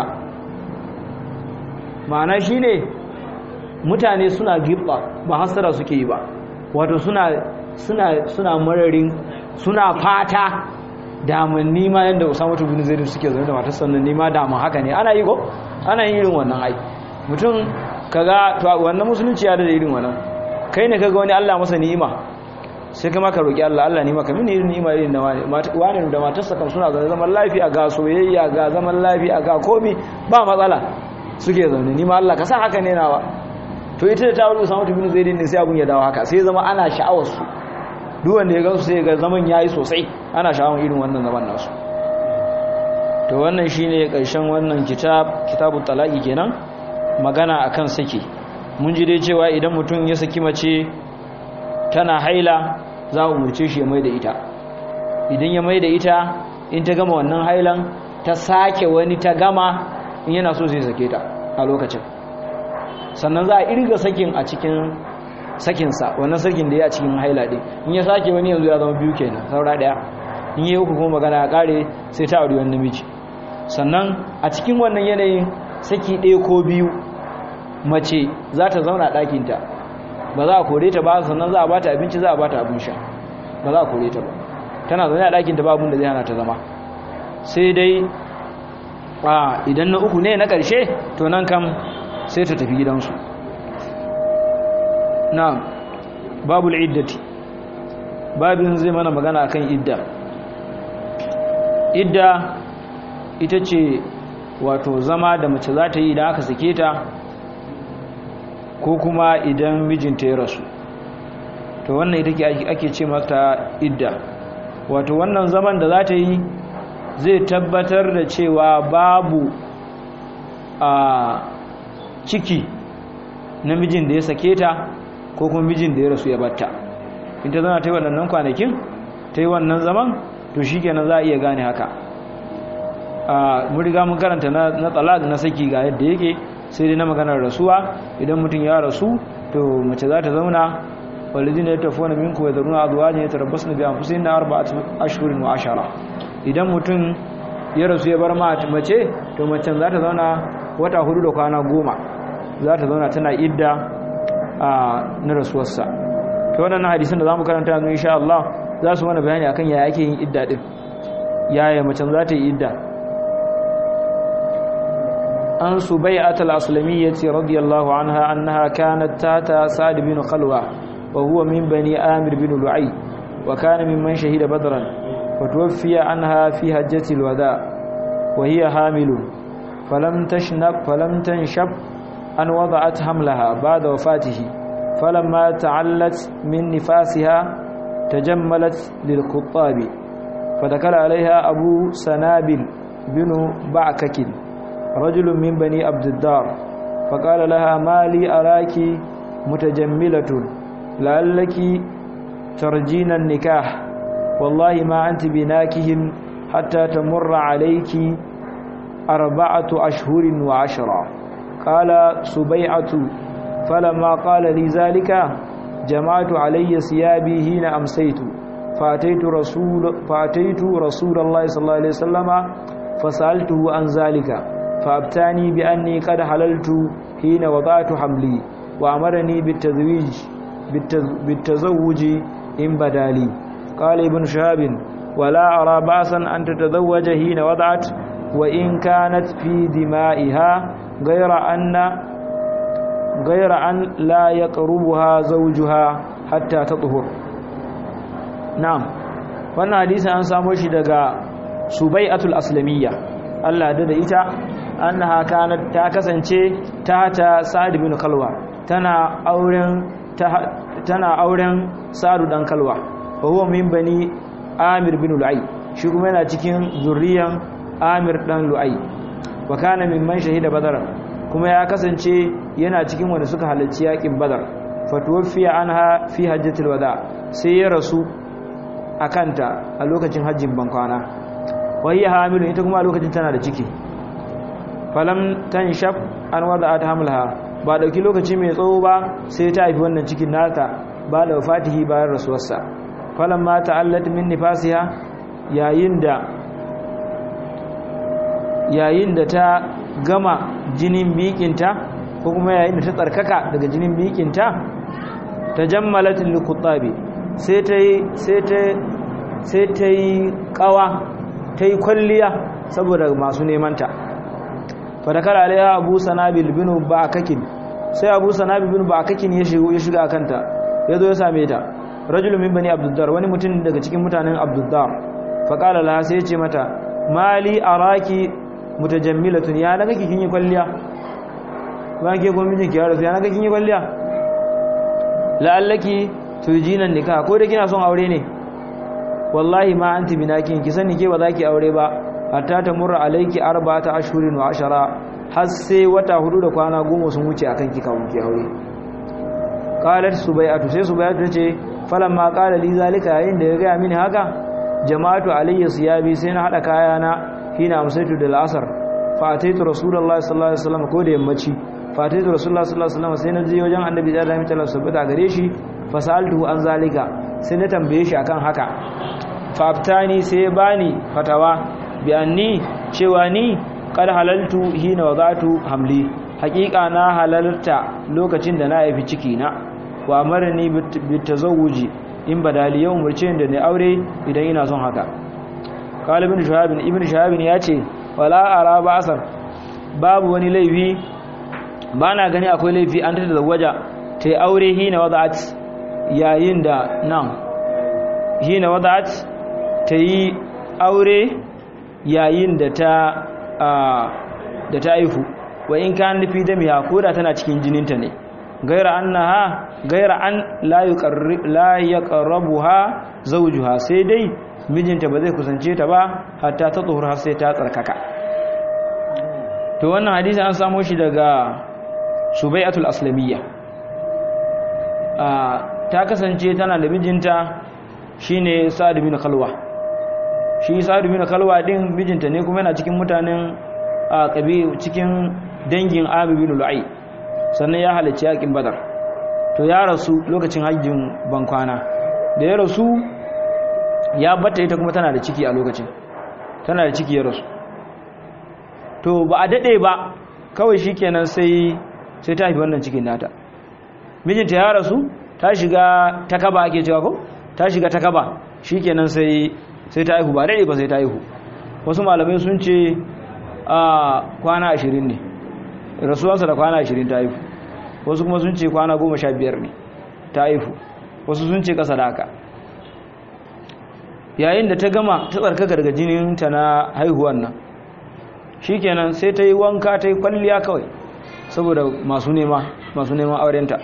ma'ana shine mutane suna gibba ba hasara suke yi ba wato suna mararin suna fata daman nima yadda Usama ibn Zaid suke zaune da matar sannan nima daman haka ne ana yi ko ana yin irin wannan ai mutum kaga to wannan musulunci ya da irin wannan kai ne kaga wani Allah masa ni'ima sai kuma ka roki Allah ni maka mini irin ni'ima irin da wani da matarsa kan suna zaune zaman lafiya ga soyayya ga zaman lafiya ga komi ba matsala suke zaune ni ma Allah ka sa haka ne nawa to ita da ta wuri Usama ibn Zaid ne sai abun ya dawo haka sai zama ana sha'awar su duk wanda ya gansu sai ga zaman yayi sosai ana sha'awar irin wannan zaman nasu to wannan shine karshen wannan kitabut talaqi kenan magana akan saki mun ji dai cewa idan mutum ya saki mace tana haila za a umurce shi ya mai da ita idan ya mai da ita in ta gama wannan hailan ta sake wani ta gama in yana so zai sake ta a lokacin sannan za a irga sakin a cikin sakinsa wannan sakin da ya a cikin haila ɗin in ya sake wani yanzu ya zama biyu kenan saura ɗaya in yi uku kuma magana ya ƙare sai ta auri wani namiji sannan a cikin wannan yanayin saki ɗaya ko biyu mace za ta zauna ɗakinta ba za a kore ta ba sannan za a ba ta abinci za a ba ta abin sha ba za a kore ta ba tana zaune a ɗakinta ba abin da zai hana ta zama sai dai idan na uku ne na ƙarshe to nan kam sai ta tafi gidansu na babul iddati babin zai mana magana akan idda ita ce wato zama da mace za ta yi idan aka sake ta ko kuma idan mijinta ya rasu to wannan ita ake ce mata idda wato wannan zaman da za ta yi zai tabbatar da cewa babu a ciki na mijin da ya sake ta ko kuma mijin da ya rasu ya batta in ta zana ta yi waɗannan kwanakin ta yi wannan zaman to shi kenan za a iya gane haka mun riga mun karanta na talaq na saki ga yadda yake sai dai na maganar rasuwa idan mutum ya rasu to mace za ta zauna walidina yatafuna minkum wa yadruna azwajan yatarabbasna bi anfusihinna arba'at ashhurin wa ashara idan mutum ya rasu ya bar mace to macen za ta zauna wata 4 da kwana 10 za ta zauna tana idda na rasuwarsa to wannan hadisin da zamu karanta yanzu insha Allah za su mana bayani akan yaya ake yin idda din yaya macen za ta yi idda an Subai'at al-Aslamiyyah radiyallahu anha annaha kanat tata Sa'd bin Khalwa wa huwa min bani Amir bin Lu'ay wa kana mimman shahida Badran wa tuwaffiya anha fi hajjati al-wada wa hiya hamil falam tanshab an wada'at hamlaha ba'da wafatihi falamma ta'allat min nifasiha tajammalat lil-khuttabi fadakala 'alayha Abu Sanabil bin Ba'kak رجل من بني عبد الدار فقال لها ما لي أراك متجملة لعلك ترجين النكاح والله ما أنت بناكه حتى تمر عليك 4 أشهر و10 قال سبيعة فلما قال لي ذلك جمعت علي ثيابي حين أمسيت فأتيت رسول الله صلى الله عليه وسلم فسألته عن ذلك فأبتاني بأني قد حللت حين وضعت حملي وأمرني بالتزوج إن بدالي قال ابن شهاب ولا أرى بأسا أن تتزوج حين وضعت وإن كانت في دمائها غير أن لا يقربها زوجها حتى تطهر نعم wannan hadisi an samu shi daga Subai'atul Aslamiyya Allah da ita annaha kanat ta kasance ta Sa'd bin Khalwa tana auren Sa'adu dan Kalwa wa huwa min bani Amir bin Lu'ay shi kuma yana cikin zuriyan Amir dan Lu'ay wa kana mimman shahida Badar kuma ya kasance yana cikin wanda suka halarci yakin Badar fatuwfiya anha fi hajjatil wada sai ya rasu akanta a lokacin hajjin bankwana wa hiya hamilun ita kuma a lokacin tana da ciki falam tanshab an wada'at hamlaha ba dauki lokaci mai tsawo ba sai ta haifi wannan cikin nata ba da fatihi bayan rasuwarsa falam ma ta'allat min nifasiha yayin da ta gama jinin bikinta ko kuma yayin da ta tsarkaka daga jinin bikinta tajammalat liqutabi sai ta yi kawa ta yi kwalliya saboda masu nemanta fadakar alaiha abu sanabil bin ba'akakin sai abu sanabil bin ba'akakin ya shiga kanta ya zo ya same ta rajulun min bani abduddar wani mutum daga cikin mutanen abduddar faƙala laha sai ya ce mata mali araki mutajammilatun ya naga kin yi kwalliya ba ke ko mijinki ya rasu ya naga kin yi kwalliya la'allaki tujinan nikah ko da kina son aure ne wallahi ma anti binakin ki sani ke ba za ki aure ba hatta tamurra alayki 4 ashhurin wa 10 har sai wata 4 da kwana 10 sun wuce akan ki kawun ki aure qalat subai'atu sai subai'atu tace falamma qala li zalika yayin da ya ga mini haka jama'atu alayya siyabi sai na hada kayana hina amsaitu da al'asr fa ataitu rasulullahi sallallahu alaihi wasallam ko da yammaci fa ataitu rasulullahi sallallahu alaihi wasallam sai na je wajen annabi da Allah ta'ala sabbata gare shi fa sa'altuhu an zalika sai na tambaye shi akan haka fa aftani sai bani fatawa bi anni cewa ni qad halaltu hina wadatu hamli haqiqa na halalta lokacin da na haifi ciki na wa amarni bi tazawuji in badali yau murcin da ne aure idan ina son haka qala ibn shahabin ya ce wala ara ba'sar babu wani laifi bana gani akwai laifi an ta zawaja ta aure hina wada'at yayin da nan hina wada'at ta yi aure yayin da ta aihu wa in kan nufi da miya koda tana cikin jininta ne gaira an la yaqrabuha zawjuha sai dai mijinta ba zai kusance ta ba hatta ta tsohur har sai ta tsarkaka to wannan hadisi an samo shi daga Subai'atul Aslamiyya ta kasance tana da mijinta shine Sa'd bin Khalwa shi Sa'd bin Khalwa din mijinta ne kuma yana cikin mutanen cikin dangin Abi bin Lu'ay sannan ya halarci yakin Badar to ya rasu lokacin hajjin bankwana da ya rasu ya batta ita kuma tana da ciki a lokacin tana da ciki ya rasu to ba a dade ba kawai shikenan sai ta haifi wannan cikin nata mijinta ya rasu ta shiga takaba ake cewa ko ta shiga takaba shikenan sai ta haihu ba dade ba sai ta haihu wasu malamai sun ce kwana 20 ne rasuwarsa da kwana 20 ta haihu wasu kuma sun ce kwana 15 ne ta haihu wasu sun ce kasa da haka yayin da ta gama ta tsarkaka daga jininta na haihuwan nan shikenan sai ta yi wanka ta yi kwalliya kawai saboda masu neman aurenta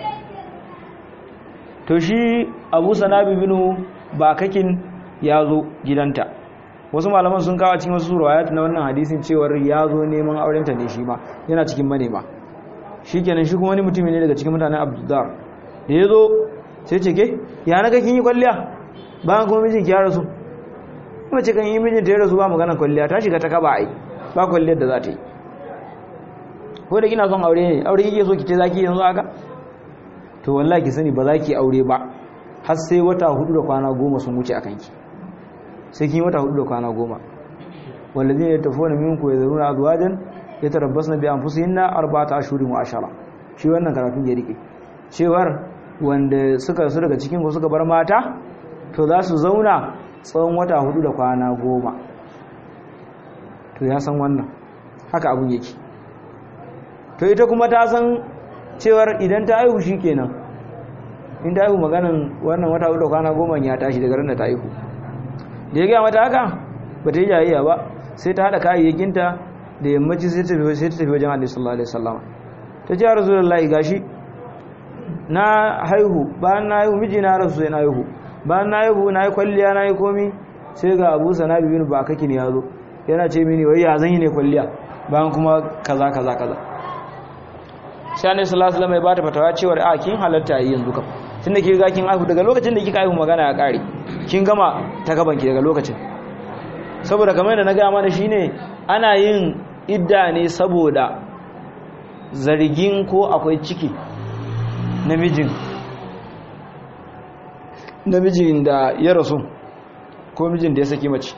to shi Abu Sanabi binu Bakakin ya zo gidanta wasu malaman sun kawo cikin wasu ruwayat na wannan hadisin cewar ya zo neman aurenta ne shi ma yana cikin manema shikenan shi kuma wani mutumi ne daga cikin mutanen Abdullah da ya zo sai ce ke ya naga kin yi kwalliya bayan kuma mijinki ya rasu kuma ce kan yi mijinta ya rasu ba maganar kwalliya ta shiga ta kaba ai ba kwalliyar da za ta yi ko da kina son aure ne aure kike so kice zaki yanzu haka to wallahi ki sani ba za ki aure ba har sai wata 4 da kwana 10 sun wuce akan ki sai kin wata 4 da kwana 10 wallazina yatafuna minkum yazuruna azwajan yatarabbasna bi anfusihinna 4 ashhurin wa ashara shi wannan karatun ya rike cewar wanda suka su daga cikin ku suka bar mata to za su zauna tsawon wata 4 da kwana 10 to ya san wannan haka abun yake to ita kuma ta san cewar idan ta aihu kenan in ta aihu maganan wannan wata 4 da kwana 10 ya tashi daga ran da ta aihu da ya gaya mata haka ba ta yi jayayya ba sai ta hada kayayyakinta da yammaci sai ta tafi wajen Annabi sallallahu alaihi wasallam ta ce ya Rasulullahi gashi na haihu bayan na haihu miji na rasu sai na haihu bayan na haihu na yi kwalliya na yi komi sai ga Abu Sanabi bin Bakaki ne yazo yana ce mini wai ya zan yi ne kwalliya bayan kuma kaza kaza kaza sai Annabi sallallahu alaihi wasallam ya bata fatawa cewa a kin halatta yi yanzu kam tunda ki riga kin haihu daga lokacin da kika haihu magana ya kare kin gama ta gaban ki daga lokacin saboda kamar yadda na ga mana shine ana yin idda ne saboda zargin ko akwai ciki namijin da ya rasu ko mijin da ya saki mace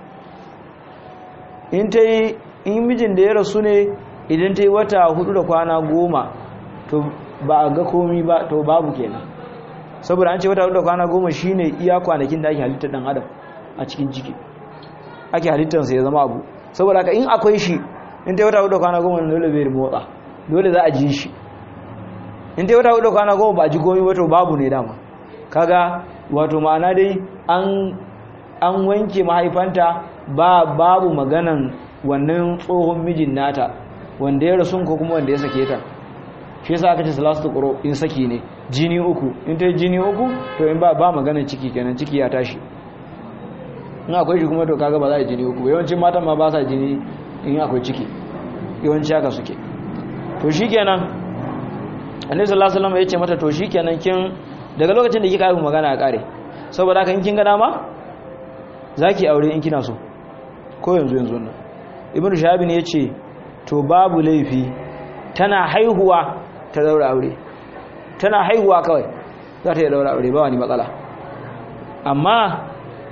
in mijin da ya rasu ne idan ta yi wata 4 da kwana 10 to ba a ga komi ba to babu kenan saboda an ce wata 4 da kwana 10 shine iya kwanakin da ake halittar dan adam a cikin ciki ake halittarsa ya zama abu saboda haka in akwai shi in ta yi wata 4 da kwana 10 dole bai motsa dole za a ji shi in ta yi wata 4 da kwana 10 ba a ji komi ba to babu ne dama kaga wato ma'ana dai an wanke mahaifanta babu maganan wannan tsohon mijin nata wanda ya rasu ko kuma wanda ya sake ta shi yasa aka ce salatu quru in saki ne jini uku in ta jini uku to in ba maganan ciki kenan ciki ya tashi in akwai shi kuma to kaga ba za a jini uku yawancin matan ma ba sa jini in akwai ciki yawanci haka suke to shikenan Annabi sallallahu alaihi wasallam ya ce mata to shikenan kin daga lokacin da kika haihu magana ya kare saboda haka in kin ga dama zaki aure in kina so ko yanzu nan Ibn Shahab ne yace to babu laifi tana haihuwa ta daura aure tana haihuwa kawai za ta yi daura aure ba wani matsala amma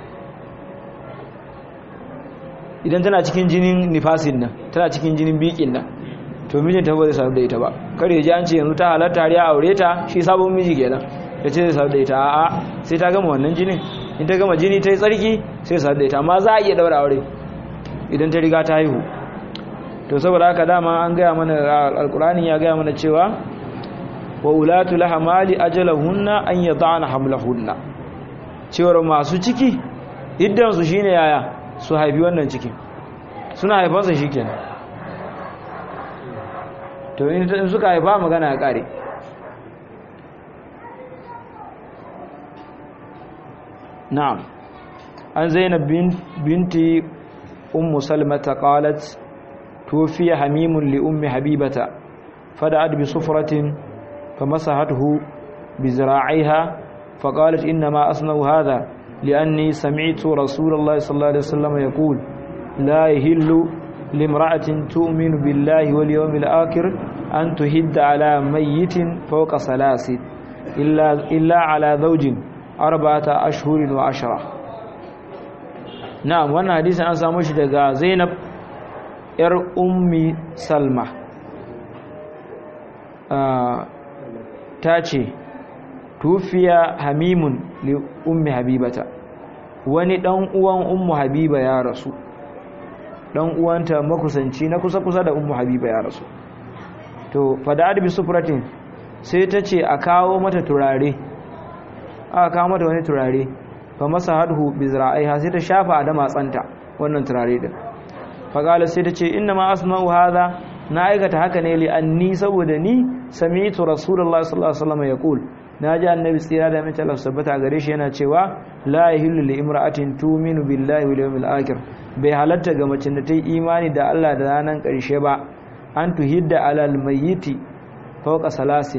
idan tana cikin jinin nifasin nan tana cikin jinin bikin nan to mijinta ba zai samu da ita ba kare ya ji an ce yanzu ta halatta har ya aure ta shi sabon miji kenan ya ce zai samu da ita a'a sai ta gama wannan jinin in ta gama jini ta yi tsarki sai samu da ita amma za a iya daura aure idan ta riga ta haihu to saboda haka dama an gaya mana alkurani ya gaya mana cewa wa ulatu lahamali ajalahunna an yad'ana hamlahunna cewar masu ciki iddan su shine yaya su haifi wannan cikin suna haifansa shikenan to in suka haifa magana ya kare na'am an zainab binti ummu salmata qalat توفي حميم لأم حبيبة فدعت بصفرة فمسحته بذراعيها فقالت إنما أصنع هذا لأني سمعت رسول الله صلى الله عليه وسلم يقول لا يهل لامرأة تؤمن بالله واليوم الآخر أن تهد على ميت فوق 3 إلا على زوج 4 أشهر و10 نعم وانا حديث أن ساموش دقاء زينب ‘yar ummi salma ta ce tufiya hamimun li ummi habibata wani ɗan uwan ummu habiba ya rasu ɗan uwanta makusanci na kusa-kusa da ummu habiba ya rasu to fada adabi sufuratin sai ta ce a kawo mata turare aka kawo mata wani turare fa masa hadhu bi zira'iha sai ta shafa a damatsanta wannan turare din faƙala sai ta ce inna ma asma'u hadha na aikata haka ne li anni saboda ni sami'tu rasulullahi sallallahu alaihi wasallam yaqul naji annabi tsira da mace Allah sabbata gare shi yana cewa la yahillu li imra'atin tu'minu billahi wal yawmil akhir bai halatta ga mace da ta yi imani da Allah da ranan ƙarshe ba an tuhidda alal mayyiti fawqa 3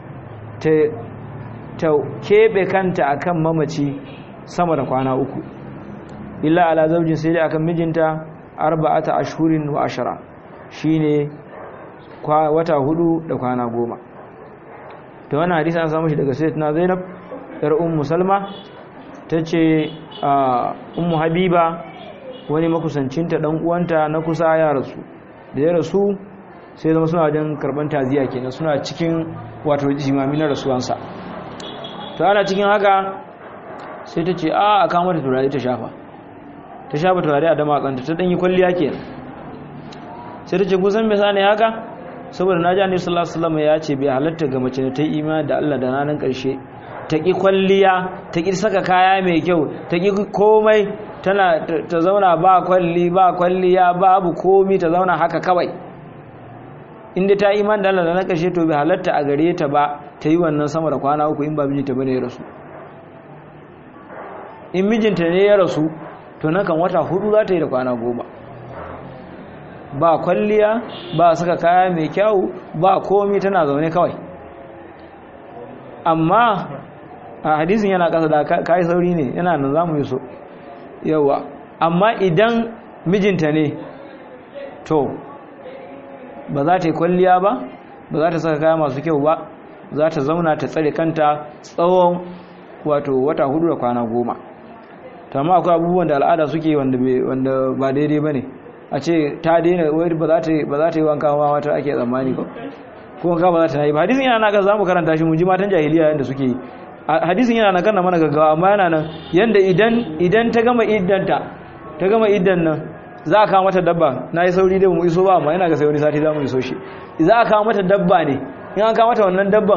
ta kebe kanta akan mamaci sama da kwana 3 illa ala zaujin sai dai akan mijinta 4 ashhurin wa 10 shine wata 4 da kwana 10 to wannan hadisi an samu shi daga sayyidatina Zainab yar ummu Salma tace ummu Habiba wani makusancinta dan uwanta na kusa ya rasu da ya rasu sai zama suna wajen karban taziya kenan suna cikin wato jimami na rasuwansa to ana cikin haka sai tace a kama da turare ta shafa turare a damakanta ta danyi kwalliya kenan sai ta ce kusan me sane haka saboda naji annabi sallallahu alaihi wasallam ya ce bai halatta ga mace ta yi imani da Allah da ranar karshe ta ki kwalliya ta ki saka kaya mai kyau ta ki komai tana ta zauna ba kwalliya babu komai ta zauna haka kawai inda ta yi imani da Allah da ranar karshe to bai halatta a gare ta ba ta yi wannan sama da kwana uku in ba mijinta bane ya rasu. In mijinta ne ya rasu to nan kan wata 4 za ta yi da kwana 10, ba kwalliya ba saka kaya mai kyau ba komi, tana zaune kawai. Amma a hadisin yana kasa da kai sauri ne, yana nan zamu yi so yawa. Amma idan mijinta ne to ba za ta yi kwalliya ba, ba za ta saka kaya masu kyau ba, za ta zauna ta tsare kanta tsawon wato wata 4 da kwana 10. to amma akwai abubuwan da al'ada suke wanda ba daidai bane, a ce ta daina wai ba za ta yi wanka ma wata ake tsammani ba, ko wanka ba za ta yi ba. Hadisin yana nan, za mu karanta shi mu ji matan jahiliya yanda suke yi. Hadisin yana nan kana mana gaggawa, amma yana nan yanda idan ta gama iddan nan za a kawo mata dabba. Na yi sauri da mu iso ba, amma yana ga sai wani sati za mu iso shi. Za a kawo mata dabba ne, in an kawo mata wannan dabban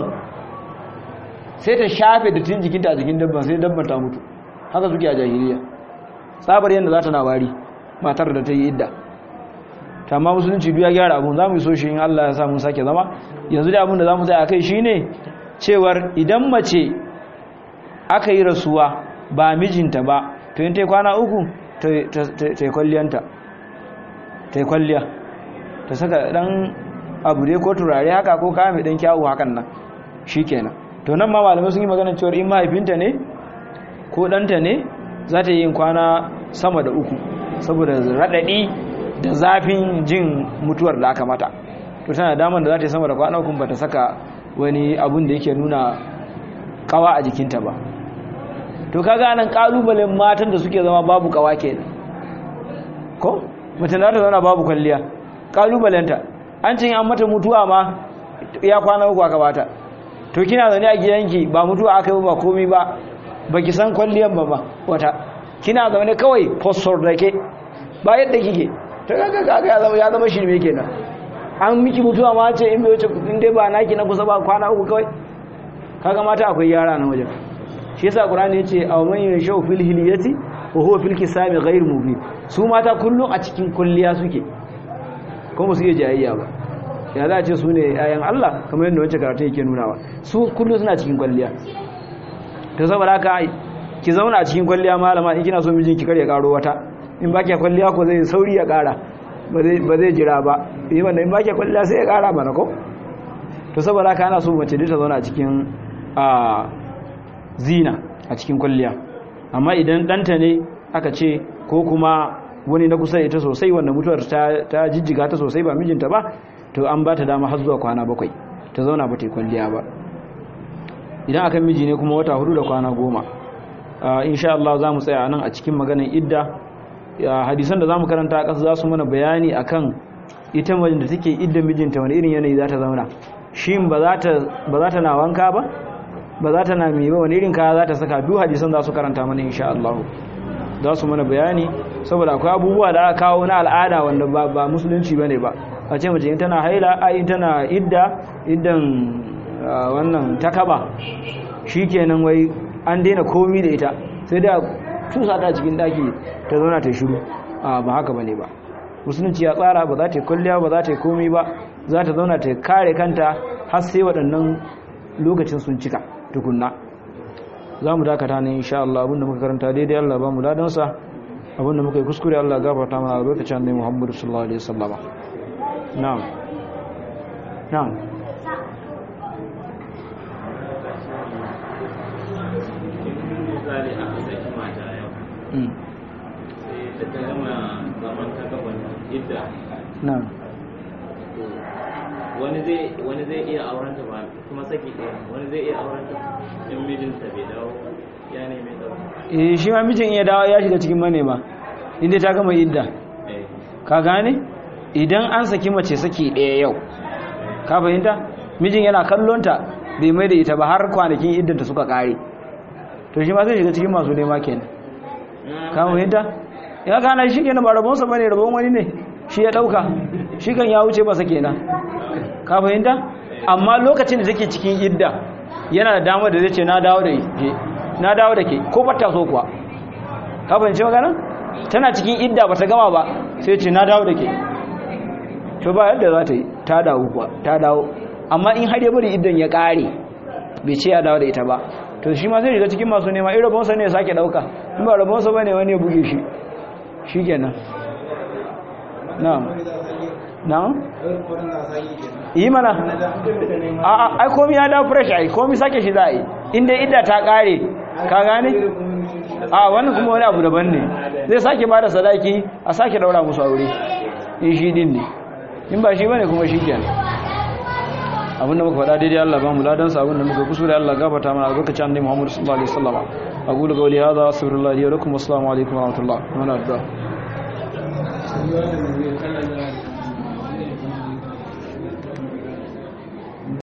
sai ta shafe dattin jikinta a jikin dabban, sai dabban ta mutu. Haka suke a jahiliya, tsabar yadda za ta na wari matar da ta yi idda. Amma musulunci duk ya gyara abun, za mu iso shi in Allah ya sa mun sake zama. Yanzu da abun da za mu tsaya kai shine cewar idan mace aka yi rasuwa ba mijinta ba, to in ta yi kwana 3 ta yi kwalliyanta, ta yi kwalliya, ta saka dan abu dai ko turare haka ko kaya mai dan kyawu hakan nan, shi kenan. To nan ma malamai sun yi maganar cewar in mahaifinta ne ko ɗanta ne za ta yi yin kwana sama da 3 saboda raɗaɗi da zafin jin mutuwar da aka mata. To tana damar da za ta yi sama da kwana 3 ba ta saka wani abun da yake nuna kawa a jikinta ba. To kaga nan kalubalen matan da suke zama babu kawa kenan, ko mutum za ta zauna babu kwalliya, kalubalenta an cin an mata mutuwa ma ya kwana 3 aka bata. To kina zaune a gidanki ba mutuwa aka yi ba komai ba, baki san kwalliyan ba wata, kina zaune kawai fosfor da ke ba yadda kike. To kaga ya zama shirme kenan. An miki mutuwa ma ce in bai wuce in dai ba naki na kusa ba kwana 3 kawai. Kaga mata akwai yara na wajen. Shi yasa Qur'ani yace aw man yashau fil hilyati wa huwa fil kisami ghayr mubin. Su mata kullun a cikin kulliya suke, kuma su iya jayayya ba. Ya za a ce su ne ayan Allah kamar yadda wancan karatu yake nunawa, su kullun suna cikin kulliya. To saboda haka ki zauna a cikin kwalliya malama, in kina so mijinki kar ya karo wata. In baki kwalliya ko zai sauri ya kara, ba zai jira ba. Eh wannan in baki kwalliya sai ya kara mana ko. To saboda haka ana so mace ta zauna a cikin zina, a cikin kwalliya. Amma idan danta ne aka ce ko kuma wani na kusa ita sosai wanda mutuwar ta jijjiga ta sosai ba mijinta ba, to an ba ta dama har zuwa kwana 7 ta zauna ba ta yi kwalliya ba. Idan akan miji ne kuma wata 4 da kwana 10. Insha Allah za mu tsaya nan a cikin maganar idda. Hadisan da za mu karanta a ƙasa za su mana bayani akan ita mijin da take idda mijinta wani irin yanayi za ta zauna. Shin ba za ta na wanka ba za ta na mai ba, wani irin kaya za ta saka. Duk hadisan za su karanta mana insha Allah, za su mana bayani, saboda akwai abubuwa da aka kawo na al'ada wanda ba musulunci bane ba. A ce mace in tana haila, in tana iddan wannan takaba shikenan wai an daina komi da ita, sai da tusa ta cikin daki ta zauna ta shiru. Ba haka bane ba. Musulunci ya tsara ba za ta yi kwalliya ba, za ta yi komi ba, za ta zauna ta kare kanta har sai waɗannan lokacin sun cika tukunna. Za mu dakata ne insha Allah. Abinda muka karanta daidai Allah ba mu ladansa, abinda muka yi kuskure Allah gafarta mana lokacin Annabi Muhammad sallallahu alaihi wasallam. Na'am misali a saki mata yau sai ta gama zaman ta gaban idda, wani zai iya aurenta ba kuma saki ɗaya, wani zai iya aurenta in mijinta bai dawo ya neme dawo. Shi ma mijin ya dawo ya shiga cikin manema inda ta gama idda. Ka gane idan an saki mace saki ɗaya yau, ka fahimta, mijin yana kallonta bai mai da ita ba har kwanakin iddanta suka ƙare, to shi ma zai shiga cikin masu nema kenan. Ka fahimta, ya kana shi kenan ba rabonsa bane, rabon wani ne shi ya ɗauka, shi kan ya wuce masa kenan. Ka fahimta, amma lokacin da take cikin idda yana da damar da zai ce na dawo da ke ko bata so kuwa. Ka fahimci magana, tana cikin idda bata gama ba sai ce na dawo da ke, to ba yadda za ta yi, ta dawo kuwa ta dawo. Amma in har ya bari iddan ya ƙare bai ce ya dawo da ita ba to shi ma sai shiga cikin masu nema in rabonsa ne ya sake dauka in ba rabonsa bane wani ya buge shi shikenan na'am yi mana ai komi ya dawo fresh ai komi sake shi za a yi inda idda ta kare ka gane wannan kuma wani abu daban ne zai sake ba da sadaki a sake daura musu aure in shi din ne in ba shi bane kuma shi kenan abinda muka faɗa daidai Allah ba mu ladan sa abinda muka kusura Allah gafarta mana albarkacin annabi Muhammad sallallahu alaihi wasallam aqulu qawli hadha astaghfirullah li wa lakum assalamu alaikum wa rahmatullah wa barakatuh